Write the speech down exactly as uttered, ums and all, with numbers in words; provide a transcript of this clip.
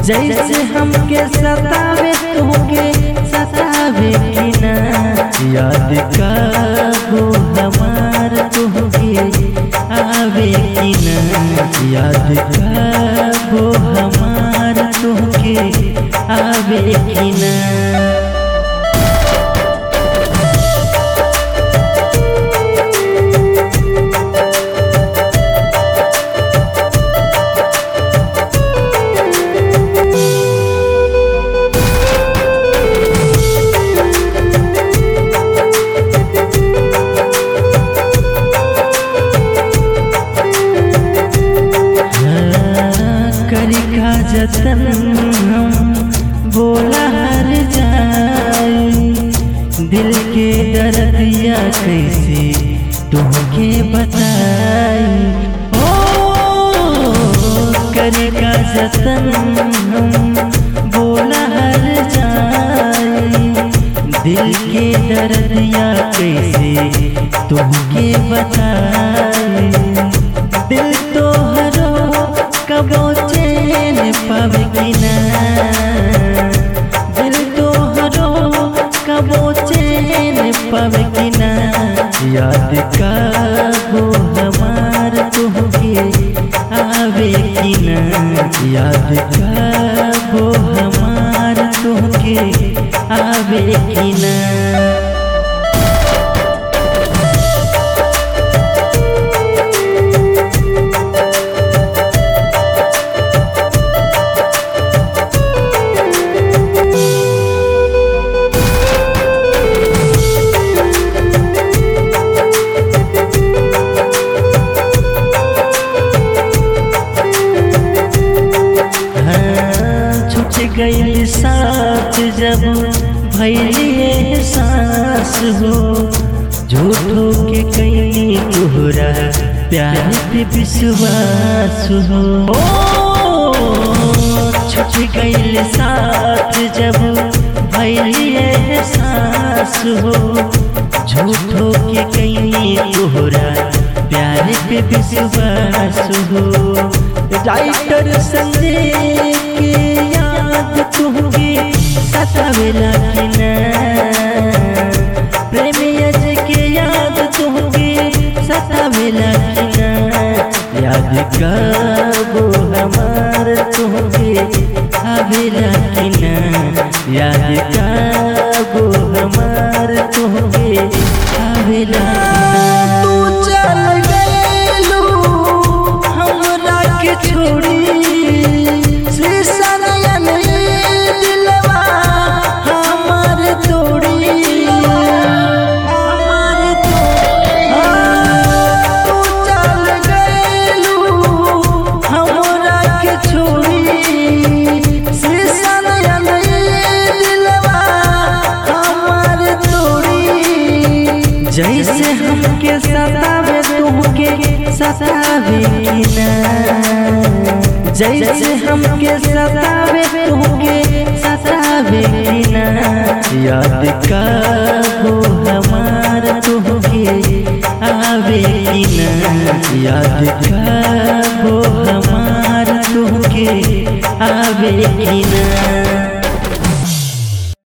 जैसे हमके सतावे तुमके सतावे कि ना। याद काबो हमार तुमके आवे कि ना। याद काबो हमार तुमके आवे कि ना। करिका जतन हम बोला हर जाई। दिल के दर्दिया कैसे तुमके बताई। ओ करिका जतन हम बोला हर जाई। दिल के दर्दिया कैसे तुमके बताई। दिल तो हरो कबो चैन पावे कि ना। दिल तो हरो कबो चैन पावे कि ना। याद काबो हमार तुमके आवे कि ना। याद काबो हमार तुमके आवे कि ना। गई साथ जब भैलिए सांस हो। झूठो के कई तोहरा प्यार पे विश्वास हो। छूट गई साथ जब भैलिए सांस हो। झूठो के कई तोहरा प्यार पे विश्वास हो। राइटर संजय के याद तुमके सतावेला कि ना। प्रेमी अजय के याद तुमके सतावेला कि ना। याद काबो हमार तुमके आवेला कि ना। याद काबो हमार तुमके आवेला कि ना। तू चल गइलू हमरा के छोड़ी। जैसे हमके सतावे तुमके सतावे कि ना। जैसे हमके सतावे तुमके सतावे कि ना। याद काबो हमार तुमके आवे कि ना। याद काबो हमार तुमके आवे कि ना।